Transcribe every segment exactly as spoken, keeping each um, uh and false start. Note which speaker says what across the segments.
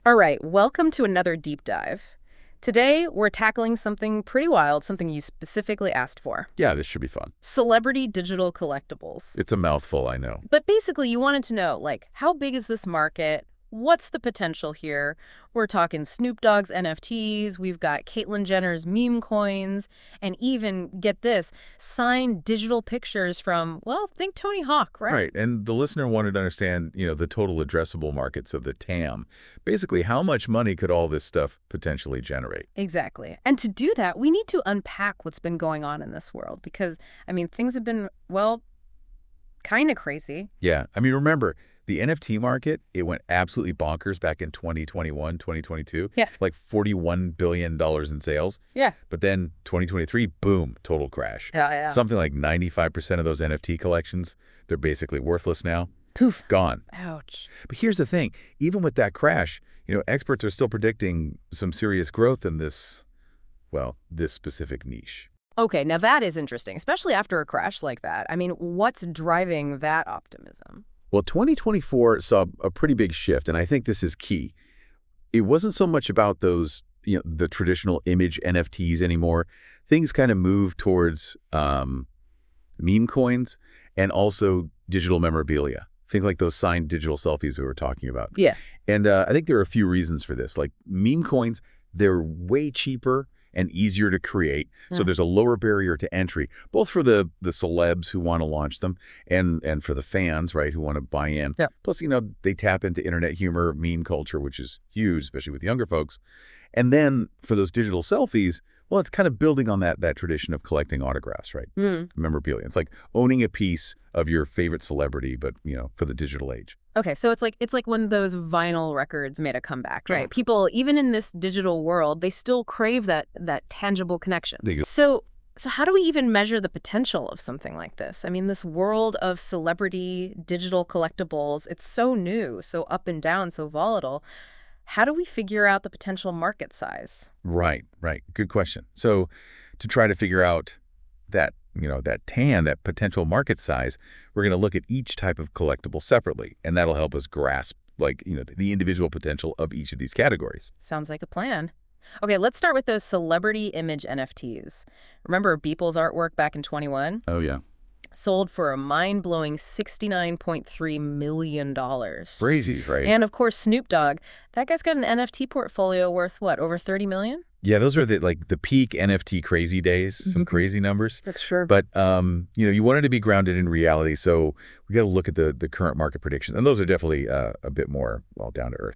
Speaker 1: All right, welcome to another deep dive. Today, we're tackling something pretty wild, something you specifically asked for.
Speaker 2: Yeah, this should be fun.
Speaker 1: Celebrity digital collectibles.
Speaker 2: It's a mouthful, I know.
Speaker 1: But basically, you wanted to know, like, how big is this market? What's the potential here? We're talking Snoop Dogg's N F Ts, we've got Caitlyn Jenner's meme coins, and even, get this, signed digital pictures from, well, think Tony Hawk, right?
Speaker 2: Right, and the listener wanted to understand, you know, the total addressable market, so the T A M. Basically, how much money could all this stuff potentially generate?
Speaker 1: Exactly. And to do that, we need to unpack what's been going on in this world because, I mean, things have been, well, kind of crazy.
Speaker 2: Yeah, I mean, remember, the N F T market, it went absolutely bonkers back in twenty twenty-one, twenty twenty-two.
Speaker 1: Yeah.
Speaker 2: Like forty-one billion dollars in sales.
Speaker 1: Yeah.
Speaker 2: But then twenty twenty-three, boom, total crash.
Speaker 1: Yeah, yeah.
Speaker 2: Something like ninety-five percent of those N F T collections, they're basically worthless now.
Speaker 1: Poof.
Speaker 2: Gone.
Speaker 1: Ouch.
Speaker 2: But here's the thing. Even with that crash, you know, experts are still predicting some serious growth in this, well, this specific niche.
Speaker 1: Okay, now that is interesting, especially after a crash like that. I mean, what's driving that optimism?
Speaker 2: Well, twenty twenty-four saw a pretty big shift, and I think this is key. It wasn't so much about those, you know, the traditional image N F Ts anymore. Things kind of moved towards um, meme coins and also digital memorabilia. Think like those signed digital selfies we were talking about.
Speaker 1: Yeah.
Speaker 2: And uh, I think there are a few reasons for this. Like meme coins, they're way cheaper and easier to create. So
Speaker 1: Mm.
Speaker 2: there's a lower barrier to entry, both for the the celebs who want to launch them and and for the fans, right, who want to buy in.
Speaker 1: Yeah.
Speaker 2: Plus, you know, they tap into internet humor, meme culture, which is huge, especially with younger folks. And then for those digital selfies, well, it's kind of building on that that tradition of collecting autographs, right?
Speaker 1: Mm.
Speaker 2: Memorabilia. It's like owning a piece of your favorite celebrity, but, you know, for the digital age.
Speaker 1: Okay, so it's like it's like when those vinyl records made a comeback, right?
Speaker 2: Yeah.
Speaker 1: People, even in this digital world, they still crave that that tangible connection.
Speaker 2: They go-
Speaker 1: So, so how do we even measure the potential of something like this? I mean, this world of celebrity digital collectibles, it's so new, so up and down, so volatile. How do we figure out the potential market size?
Speaker 2: Right, right. Good question. So to try to figure out that, you know, that T A M, that potential market size, we're going to look at each type of collectible separately, and that'll help us grasp, like, you know, the individual potential of each of these categories.
Speaker 1: Sounds like a plan. Okay, let's start with those celebrity image N F Ts. Remember Beeple's artwork back in twenty-one?
Speaker 2: Oh, yeah.
Speaker 1: Sold for a mind-blowing sixty-nine point three million dollars.
Speaker 2: Crazy, right?
Speaker 1: And of course, Snoop Dogg. That guy's got an N F T portfolio worth, what, over thirty million dollars?
Speaker 2: Yeah, those are the, like, the peak N F T crazy days, some
Speaker 1: Mhm.
Speaker 2: crazy numbers.
Speaker 1: That's sure.
Speaker 2: But, um, you know, you wanted to be grounded in reality, so we got to look at the, the current market predictions. And those are definitely uh, a bit more, well, down to earth.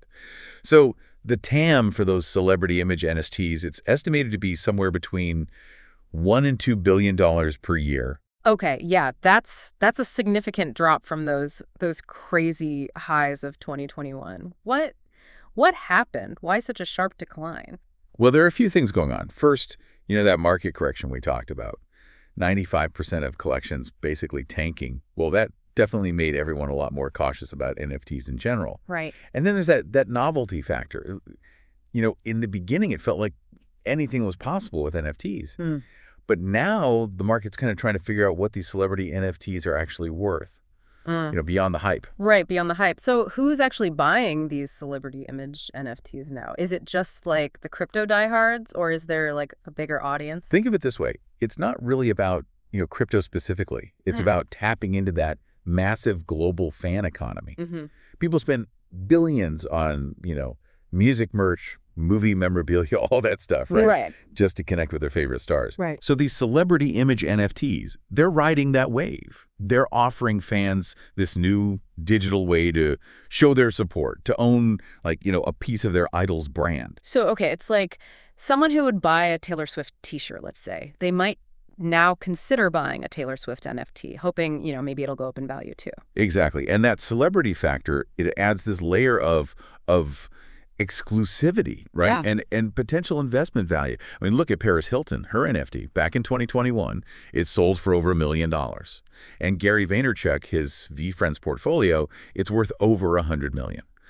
Speaker 2: So the T A M for those celebrity image N F Ts, it's estimated to be somewhere between one and two billion dollars per year.
Speaker 1: Okay, yeah, that's that's a significant drop from those those crazy highs of twenty twenty-one. What what happened? Why such a sharp decline?
Speaker 2: Well, there are a few things going on. First, you know, that market correction we talked about, ninety-five percent of collections basically tanking. Well, that definitely made everyone a lot more cautious about N F Ts in general.
Speaker 1: Right.
Speaker 2: And then there's that that novelty factor. You know, in the beginning, it felt like anything was possible with N F Ts.
Speaker 1: Hmm.
Speaker 2: But now the market's kind of trying to figure out what these celebrity N F Ts are actually worth,
Speaker 1: Mm.
Speaker 2: you know, beyond the hype.
Speaker 1: Right, beyond the hype. So who's actually buying these celebrity image N F Ts now? Is it just like the crypto diehards, or is there like a bigger audience?
Speaker 2: Think of it this way. It's not really about, you know, crypto specifically. It's
Speaker 1: Mm.
Speaker 2: about tapping into that massive global fan economy.
Speaker 1: Mm-hmm.
Speaker 2: People spend billions on, you know, music merch, movie memorabilia, all that stuff, right?
Speaker 1: Right.
Speaker 2: Just to connect with their favorite stars.
Speaker 1: Right.
Speaker 2: So these celebrity image N F Ts, they're riding that wave. They're offering fans this new digital way to show their support, to own, like, you know, a piece of their idol's brand.
Speaker 1: So, okay, it's like someone who would buy a Taylor Swift t-shirt, let's say, they might now consider buying a Taylor Swift N F T, hoping, you know, maybe it'll go up in value too.
Speaker 2: Exactly. And that celebrity factor, it adds this layer of of exclusivity, right?
Speaker 1: Yeah.
Speaker 2: And and potential investment value. I mean, look at Paris Hilton, her N F T back in twenty twenty-one, it sold for over a million dollars. And Gary Vaynerchuk, his VeeFriends portfolio, it's worth over a hundred million.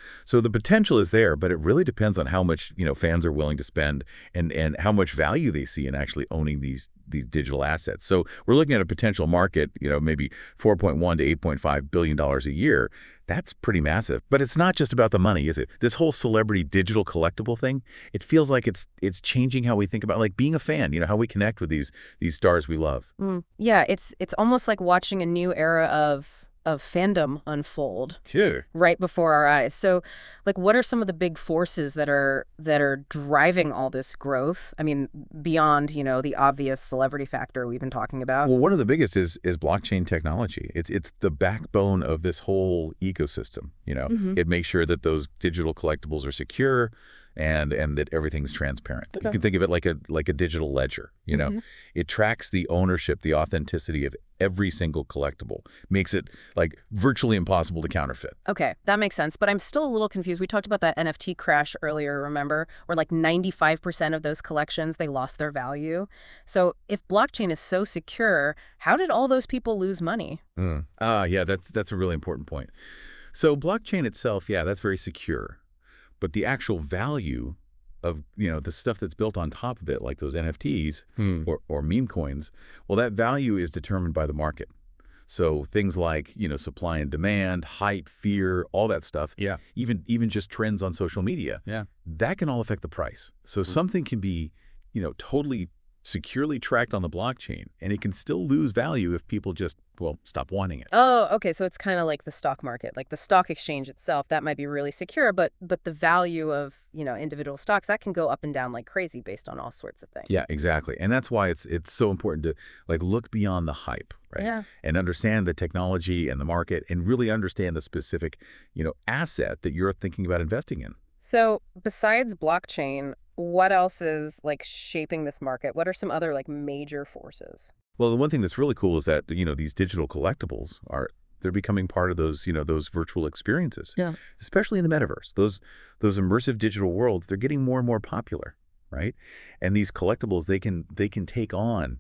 Speaker 2: So the potential is there, but it really depends on how much, you know, fans are willing to spend and and how much value they see in actually owning these these digital assets. So we're looking at a potential market, you know, maybe four point one to eight point five billion dollars a year. That's pretty massive. But it's not just about the money, is it? This whole celebrity digital collectible thing, it feels like it's it's changing how we think about like being a fan, you know, how we connect with these these stars we love.
Speaker 1: Mm. Yeah, it's it's almost like watching a new era of of fandom unfold
Speaker 2: Sure.
Speaker 1: right before our eyes. So, like, what are some of the big forces that are that are driving all this growth? I mean, beyond, you know, the obvious celebrity factor we've been talking about.
Speaker 2: Well, one of the biggest is is blockchain technology. It's it's the backbone of this whole ecosystem. You know,
Speaker 1: Mm-hmm.
Speaker 2: it makes sure that those digital collectibles are secure, and and that everything's transparent.
Speaker 1: Okay.
Speaker 2: You can think of it like a like a digital ledger. You know,
Speaker 1: Mhm.
Speaker 2: it tracks the ownership, the authenticity of every single collectible, makes it like virtually impossible to counterfeit.
Speaker 1: Okay, that makes sense. But I'm still a little confused. We talked about that N F T crash earlier, remember? Where like ninety-five percent of those collections, they lost their value. So if blockchain is so secure, how did all those people lose money?
Speaker 2: Mm. Ah, yeah, that's that's a really important point. So blockchain itself, yeah, that's very secure. But the actual value of, you know, the stuff that's built on top of it, like those N F Ts
Speaker 3: Hmm.
Speaker 2: or, or meme coins, well, that value is determined by the market. So things like, you know, supply and demand, hype, fear, all that stuff,
Speaker 3: Yeah.
Speaker 2: even even just trends on social media,
Speaker 3: Yeah.
Speaker 2: that can all affect the price. So something can be, you know, totally securely tracked on the blockchain, and it can still lose value if people just, well, stop wanting it.
Speaker 1: Oh, okay. So it's kind of like the stock market, like the stock exchange itself. That might be really secure, but but the value of, you know, individual stocks, that can go up and down like crazy based on all sorts of things.
Speaker 2: Yeah, exactly. And that's why it's it's so important to like look beyond the hype, right?
Speaker 1: Yeah.
Speaker 2: And understand the technology and the market and really understand the specific, you know, asset that you're thinking about investing in.
Speaker 1: So besides blockchain, what else is like shaping this market? What are some other like major forces?
Speaker 2: Well, the one thing that's really cool is that, you know, these digital collectibles are they're becoming part of those, you know, those virtual experiences.
Speaker 1: Yeah.
Speaker 2: Especially in the metaverse. Those those immersive digital worlds, they're getting more and more popular, right? And these collectibles, they can they can take on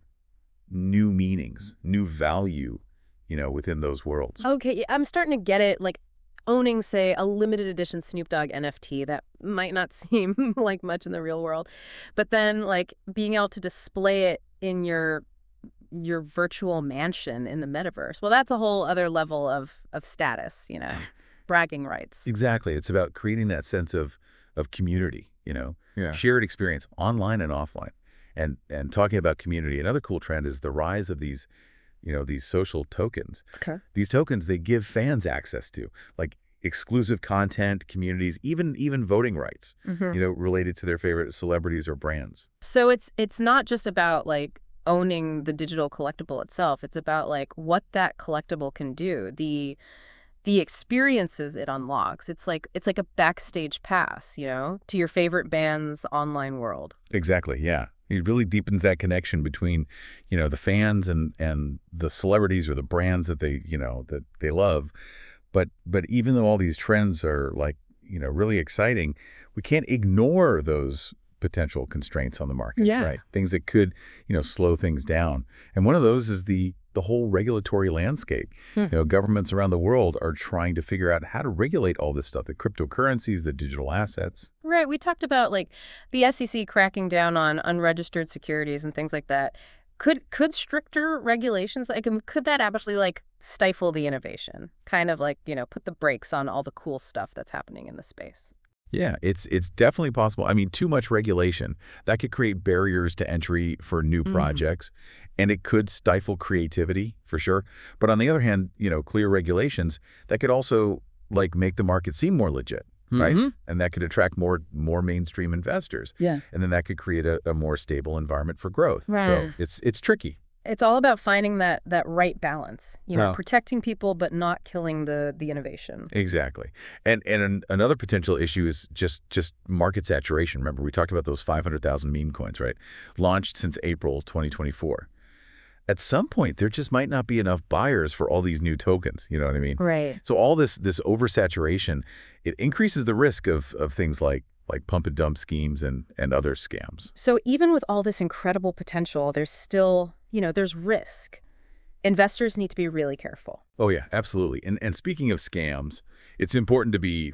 Speaker 2: new meanings, new value, you know, within those worlds.
Speaker 1: Okay, yeah, I'm starting to get it. Like owning, say, a limited edition Snoop Dogg N F T, that might not seem like much in the real world. But then like being able to display it in your your virtual mansion in the metaverse. Well, that's a whole other level of of status, you know, bragging rights.
Speaker 2: Exactly. It's about creating that sense of of community, you know,
Speaker 3: Yeah.
Speaker 2: shared experience online and offline. And and talking about community, another cool trend is the rise of these, you know, these social tokens.
Speaker 1: Okay.
Speaker 2: These tokens they give fans access to, like exclusive content, communities, even even voting rights,
Speaker 1: Mhm.
Speaker 2: you know, related to their favorite celebrities or brands.
Speaker 1: So it's it's not just about like owning the digital collectible itself. It's about like what that collectible can do, the the experiences it unlocks. It's like it's like a backstage pass, you know, to your favorite band's online world.
Speaker 2: Exactly. Yeah. It really deepens that connection between, you know, the fans and and the celebrities or the brands that they, you know, that they love. But but even though all these trends are like, you know, really exciting, we can't ignore those potential constraints on the market,
Speaker 1: Yeah.
Speaker 2: right? Things that could, you know, slow things down. And one of those is the the whole regulatory landscape.
Speaker 1: Hmm.
Speaker 2: You know, governments around the world are trying to figure out how to regulate all this stuff, the cryptocurrencies, the digital assets.
Speaker 1: Right. We talked about like the S E C cracking down on unregistered securities and things like that. Could could stricter regulations like um, could that actually like stifle the innovation? Kind of like, you know, put the brakes on all the cool stuff that's happening in the space.
Speaker 2: Yeah, it's it's definitely possible. I mean, too much regulation, that could create barriers to entry for new
Speaker 1: Mm.
Speaker 2: projects, and it could stifle creativity for sure. But on the other hand, you know, clear regulations, that could also like make the market seem more legit, right?
Speaker 1: Mhm.
Speaker 2: And that could attract more more mainstream investors.
Speaker 1: Yeah.
Speaker 2: And then that could create a, a more stable environment for growth. So
Speaker 1: Right.
Speaker 2: it's it's tricky.
Speaker 1: It's all about finding that that right balance, you know,
Speaker 3: Yeah.
Speaker 1: protecting people but not killing the the innovation.
Speaker 2: Exactly. And and an, another potential issue is just just market saturation. Remember, we talked about those five hundred thousand meme coins, right? Launched since April twenty twenty-four. At some point, there just might not be enough buyers for all these new tokens. You know what I mean?
Speaker 1: Right.
Speaker 2: So all this this oversaturation, it increases the risk of of things like like pump and dump schemes and and other scams.
Speaker 1: So even with all this incredible potential, there's still, you know, there's risk. Investors need to be really careful.
Speaker 2: Oh yeah, absolutely. And and speaking of scams, it's important to be like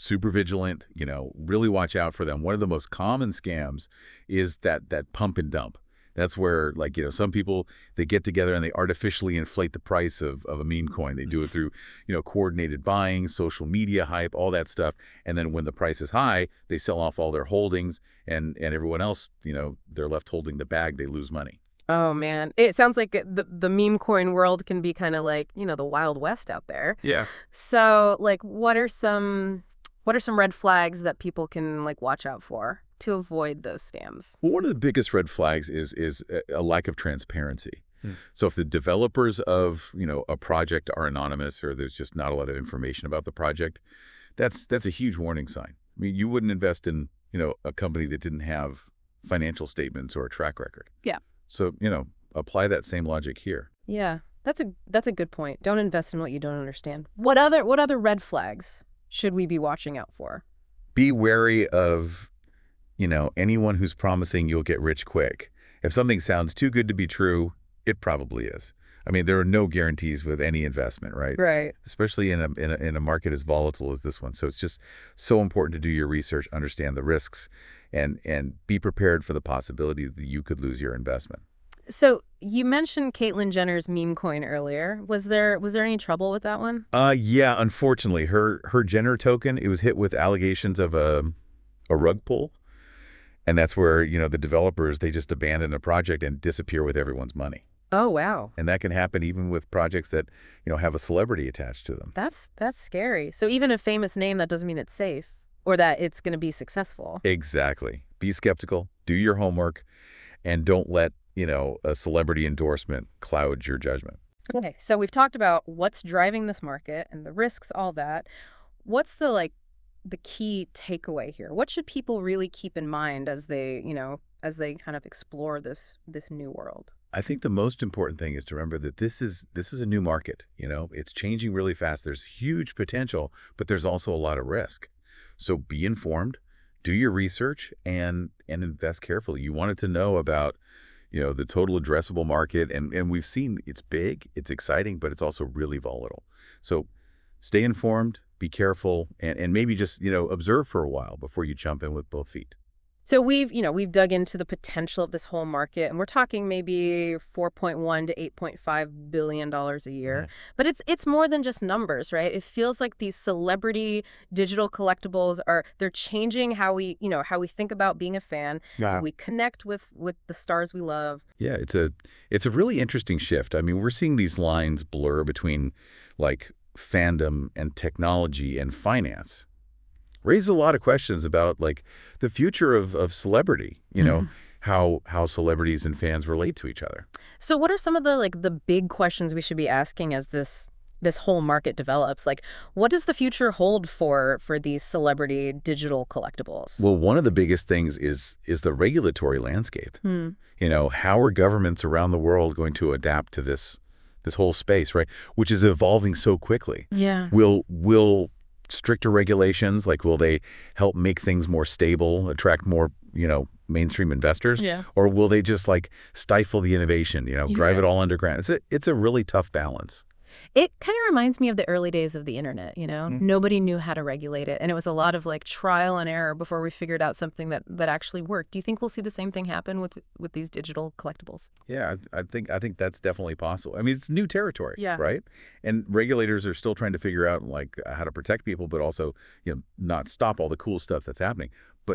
Speaker 2: super vigilant, you know, really watch out for them. One of the most common scams is that that pump and dump. That's where, like, you know, some people, they get together and they artificially inflate the price of, of a meme coin. They do it through, you know, coordinated buying, social media hype, all that stuff. And then when the price is high, they sell off all their holdings, and, and everyone else, you know, they're left holding the bag. They lose money.
Speaker 1: Oh, man. It sounds like the, the meme coin world can be kind of like, you know, the Wild West out there.
Speaker 2: Yeah.
Speaker 1: So, like, what are some what are some red flags that people can, like, watch out for to avoid those scams?
Speaker 2: Well, one of the biggest red flags is is a a lack of transparency. Hmm. So if the developers of, you know, a project are anonymous, or there's just not a lot of information about the project, that's that's a huge warning sign. I mean, you wouldn't invest in, you know, a company that didn't have financial statements or a track record.
Speaker 1: Yeah.
Speaker 2: So, you know, apply that same logic here.
Speaker 1: Yeah. That's a that's a good point. Don't invest in what you don't understand. What other what other red flags should we be watching out for?
Speaker 2: Be wary of, you know, anyone who's promising you'll get rich quick. If something sounds too good to be true, it probably is. I mean, there are no guarantees with any investment, right?
Speaker 1: Right.
Speaker 2: Especially in a, in a in a market as volatile as this one. So it's just so important to do your research, understand the risks, and and be prepared for the possibility that you could lose your investment.
Speaker 1: So you mentioned Caitlyn Jenner's meme coin earlier. Was there was there any trouble with that one?
Speaker 2: Uh, yeah, unfortunately, her her Jenner token, it was hit with allegations of a a rug pull. And that's where, you know, the developers, they just abandon a project and disappear with everyone's money.
Speaker 1: Oh, wow.
Speaker 2: And that can happen even with projects that, you know, have a celebrity attached to them.
Speaker 1: That's that's scary. So even a famous name, that doesn't mean it's safe or that it's going to be successful.
Speaker 2: Exactly. Be skeptical, do your homework, and don't let, you know, a celebrity endorsement cloud your judgment.
Speaker 1: Okay, so we've talked about what's driving this market and the risks, all that. What's the, like, the key takeaway here? What should people really keep in mind as they, you know, as they kind of explore this this new world?
Speaker 2: I think the most important thing is to remember that this is this is a new market. You know, it's changing really fast. There's huge potential, but there's also a lot of risk. So be informed, do your research, and and invest carefully. You wanted to know about, you know, the total addressable market, and and we've seen it's big, it's exciting, but it's also really volatile. So stay informed, be careful, and, and maybe just, you know, observe for a while before you jump in with both feet.
Speaker 1: So we've, you know, we've dug into the potential of this whole market, and we're talking maybe four point one to eight point five billion dollars a year.
Speaker 2: Yeah.
Speaker 1: But it's it's more than just numbers, right? It feels like these celebrity digital collectibles are they're changing how we, you know, how we think about being a fan.
Speaker 2: Yeah.
Speaker 1: We connect with with the stars we love.
Speaker 2: Yeah, it's a it's a really interesting shift. I mean, we're seeing these lines blur between, like, fandom and technology and finance. Raises a lot of questions about, like, the future of, of celebrity, you know,
Speaker 1: Mm-hmm.
Speaker 2: how how celebrities and fans relate to each other.
Speaker 1: So what are some of the, like, the big questions we should be asking as this this whole market develops? Like, what does the future hold for for these celebrity digital collectibles?
Speaker 2: Well, one of the biggest things is is the regulatory landscape.
Speaker 1: Hmm.
Speaker 2: You know, how are governments around the world going to adapt to this this whole space, right? Which is evolving so quickly.
Speaker 1: Yeah.
Speaker 2: Will will stricter regulations, like, will they help make things more stable, attract more, you know, mainstream investors?
Speaker 1: Yeah.
Speaker 2: Or will they just, like, stifle the innovation, you know, drive
Speaker 1: Yeah.
Speaker 2: it all underground? It's a, it's a really tough balance.
Speaker 1: It kind of reminds me of the early days of the internet, you know?
Speaker 2: Mm.
Speaker 1: Nobody knew how to regulate it, and it was a lot of, like, trial and error before we figured out something that that actually worked. Do you think we'll see the same thing happen with with these digital collectibles?
Speaker 2: Yeah, I, I think I think that's definitely possible. I mean, it's new territory,
Speaker 1: Yeah.
Speaker 2: right? And regulators are still trying to figure out, like, how to protect people, but also, you know, not stop all the cool stuff that's happening. But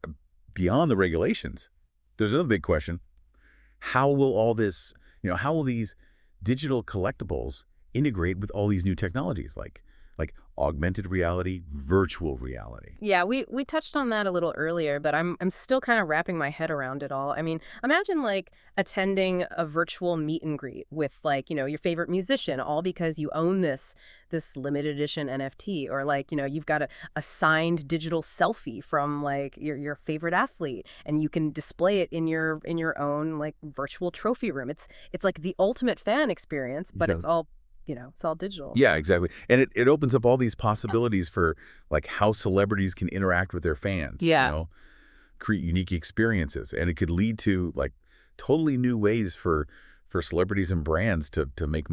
Speaker 2: beyond the regulations, there's another big question. How will all this, you know, how will these digital collectibles integrate with all these new technologies, like like augmented reality, virtual reality?
Speaker 1: Yeah, we we touched on that a little earlier, but I'm I'm still kind of wrapping my head around it all. I mean, imagine, like, attending a virtual meet and greet with, like, you know, your favorite musician, all because you own this this limited edition N F T, or, like, you know, you've got a, a signed digital selfie from, like, your your favorite athlete, and you can display it in your in your own, like, virtual trophy room. It's it's like the ultimate fan experience, but
Speaker 2: Yeah.
Speaker 1: it's all, you know, it's all digital.
Speaker 2: Yeah, exactly. And it, it opens up all these possibilities for, like, how celebrities can interact with their fans.
Speaker 1: Yeah.
Speaker 2: You know, create unique experiences. And it could lead to, like, totally new ways for for celebrities and brands to to make money.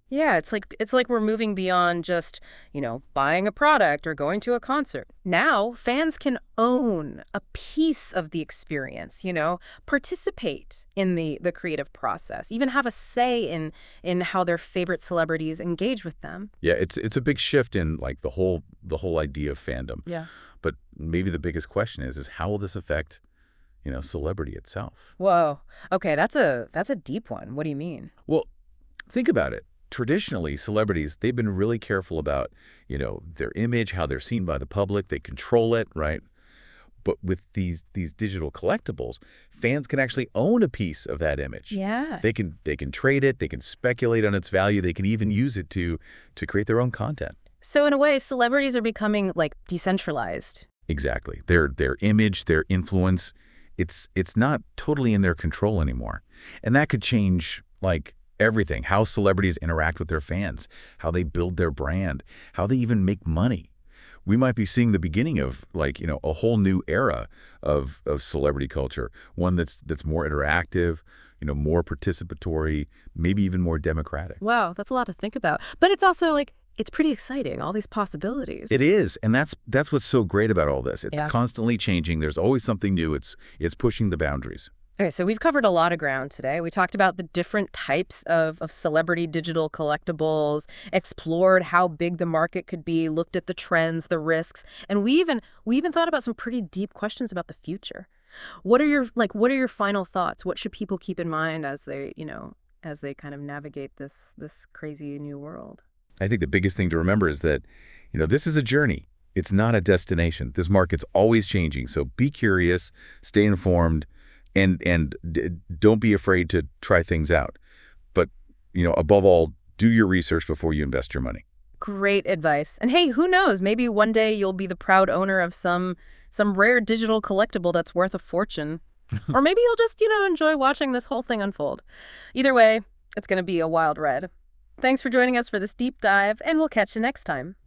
Speaker 1: Yeah, it's like it's like we're moving beyond just, you know, buying a product or going to a concert. Now, fans can own a piece of the experience, you know, participate in the the creative process, even have a say in in how their favorite celebrities engage with them.
Speaker 2: Yeah, it's it's a big shift in like the whole the whole idea of fandom.
Speaker 1: Yeah.
Speaker 2: But maybe the biggest question is is how will this affect, you know, celebrity itself?
Speaker 1: Whoa. Okay, that's a that's a deep one. What do you mean?
Speaker 2: Well, think about it. Traditionally, celebrities, they've been really careful about, you know, their image, how they're seen by the public. They control it, right? But with these these digital collectibles, fans can actually own a piece of that image.
Speaker 1: Yeah.
Speaker 2: They can they can trade it, they can speculate on its value, they can even use it to to create their own content.
Speaker 1: So in a way, celebrities are becoming like decentralized.
Speaker 2: Exactly. Their their image, their influence, it's it's not totally in their control anymore. And that could change like everything, how celebrities interact with their fans, how they build their brand, how they even make money. We might be seeing the beginning of like, you know, a whole new era of of celebrity culture, one that's that's more interactive, you know, more participatory, maybe even more democratic.
Speaker 1: Wow, that's a lot to think about. But it's also like it's pretty exciting, all these possibilities.
Speaker 2: It is, and that's that's what's so great about all this. It's
Speaker 1: Yeah.
Speaker 2: constantly changing. There's always something new. It's it's pushing the boundaries.
Speaker 1: Okay, so we've covered a lot of ground today. We talked about the different types of, of celebrity digital collectibles, explored how big the market could be, looked at the trends, the risks, and we even we even thought about some pretty deep questions about the future. What are your like what are your final thoughts? What should people keep in mind as they, you know, as they kind of navigate this this crazy new world?
Speaker 2: I think the biggest thing to remember is that, you know, this is a journey. It's not a destination. This market's always changing. So be curious, stay informed, and and d don't be afraid to try things out. But, you know, above all, do your research before you invest your money.
Speaker 1: Great advice. And hey, who knows? Maybe one day you'll be the proud owner of some some rare digital collectible that's worth a fortune. Or maybe you'll just, you know, enjoy watching this whole thing unfold. Either way, it's going to be a wild ride. Thanks for joining us for this deep dive, and we'll catch you next time.